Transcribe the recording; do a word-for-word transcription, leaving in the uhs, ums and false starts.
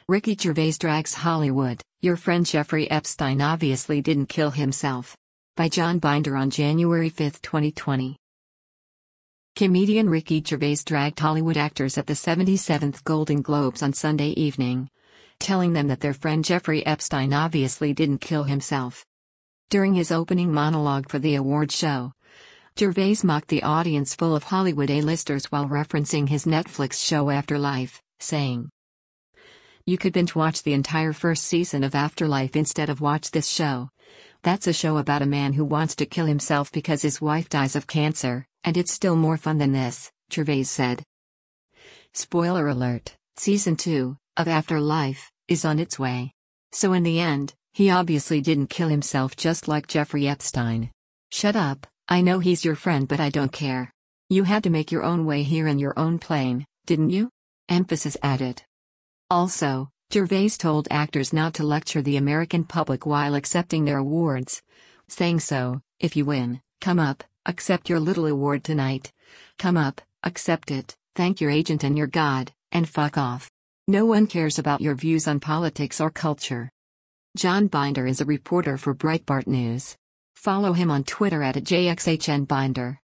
Ricky Gervais drags Hollywood, your friend Jeffrey Epstein obviously didn't kill himself. By John Binder on January fifth, twenty twenty. Comedian Ricky Gervais dragged Hollywood actors at the seventy-seventh Golden Globes on Sunday evening, telling them that their friend Jeffrey Epstein obviously didn't kill himself. During his opening monologue for the award show, Gervais mocked the audience full of Hollywood A-listers while referencing his Netflix show Afterlife, saying, "You could binge watch the entire first season of Afterlife instead of watch this show. That's a show about a man who wants to kill himself because his wife dies of cancer, and it's still more fun than this," Gervais said. Spoiler alert, season two of Afterlife is on its way. So in the end, he obviously didn't kill himself just like Jeffrey Epstein. Shut up, I know he's your friend but I don't care. You had to make your own way here in your own plane, didn't you? Emphasis added. Also, Gervais told actors not to lecture the American public while accepting their awards, saying, "So, if you win, come up, accept your little award tonight. Come up, accept it, thank your agent and your God, and fuck off. No one cares about your views on politics or culture." John Binder is a reporter for Breitbart News. Follow him on Twitter at J X H N Binder.